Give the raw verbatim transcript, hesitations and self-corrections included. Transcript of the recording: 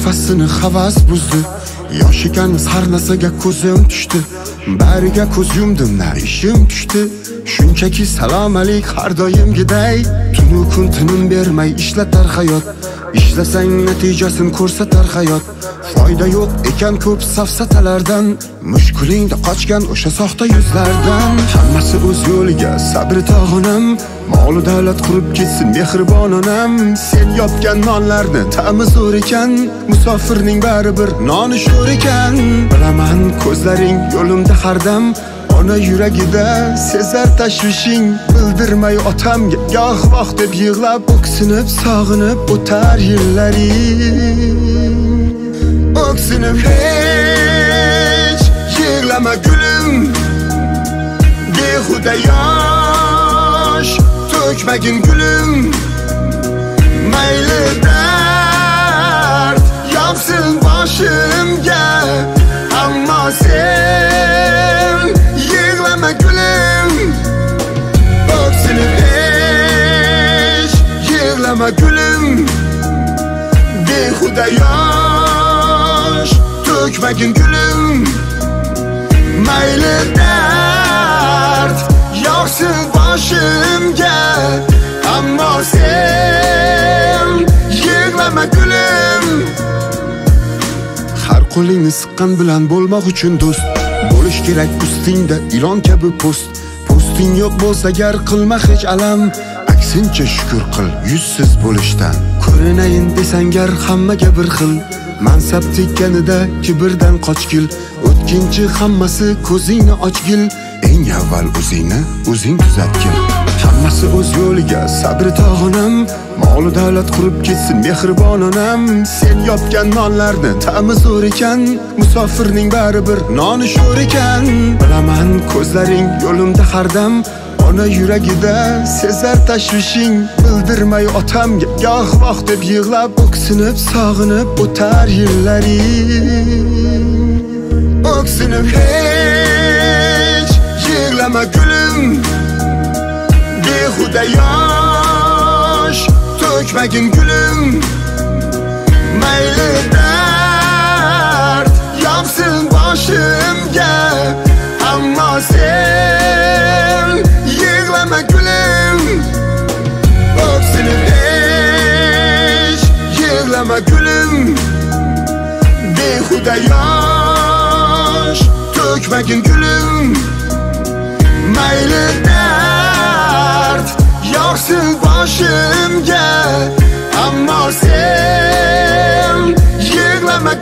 nafasini havas buzdi. Yosh ekanmiz har narsaga ko'zim tushdi. Bariga ko'z yumdim, na ishim tushdi. Shunchaki salom alik har doimgiday. Tunu kun tinim bermay ishlatar hayot. Ishlasang natijasini ko'rsatar hayot. Foyda yo'q ekan ko'p safsatalardan. Mushkulingda qochgan o'sha soxta yuzlardan. Hammasi o'z yo'liga, sabri tog'onam. Mol davlat qurib ketsin mehribon onam. Sen yopgan nonlarni ta'mi zo'r ekan. Musofirning bari bir noni sho'r ekan. Bilaman ko'zlaring yo'limda hardam. Ona yuragida sezar tashvishing. Bildirmay otamga goh voh deb yig'lab, o'ksinib sog'inib o'tar yillaring. O'ksinib hech yig'lama gulim. Behuda yosh to'kmagin gulim. Mayli dard yopsin boshimga, ammo sen yig'lama gulim. O'ksinib hech yig'lama gulim. Behuda yosh to'kmagin gulim. Mayli dard yog'sin boshimga, ammo sen yig'lama gulim. Har qo'lingni siqqan bilan bo'lmoq uchun do'st. Bo'lish kerak ustingda ilon kabi post. Posting yo'q bo'lsa gar qilma hech alam. Aksincha shukr qil yuzsiz bo'lishdan. Ko'rinayin desangar hammaga bir xil. Mansab tekkanida kibrdan qochgil. O'tkinchi hammasi ko'zingni ochgil. Eng avval o'zingni o'zing tuzatgil. Hammasi o'z yo'liga, sabri tog'onam. Mol davlat qurib ketsin mehribon onam. Sen yopgan nonlarni ta'mi zo'r ekan. Musofirning bari bir noni sho'r ekan. Bilaman ko'zlaring yo'limda hardam. Ona yuragida sezar tashvishing. Bildirmay otamga goh voh deb yig'lab, o'ksinib sog'inib o'tar yillaring. O'ksinib hech yig'lama gulim. Behuda yosh to'kmagin gulim. Mayli dard yopsin boshimga, ammo sen yig'lama gulim. O'ksinib hech yig'lama gulim. Behuda yosh to'kmagin gulim. Mayli dard yog'sin boshimga, ammo sen yig'lama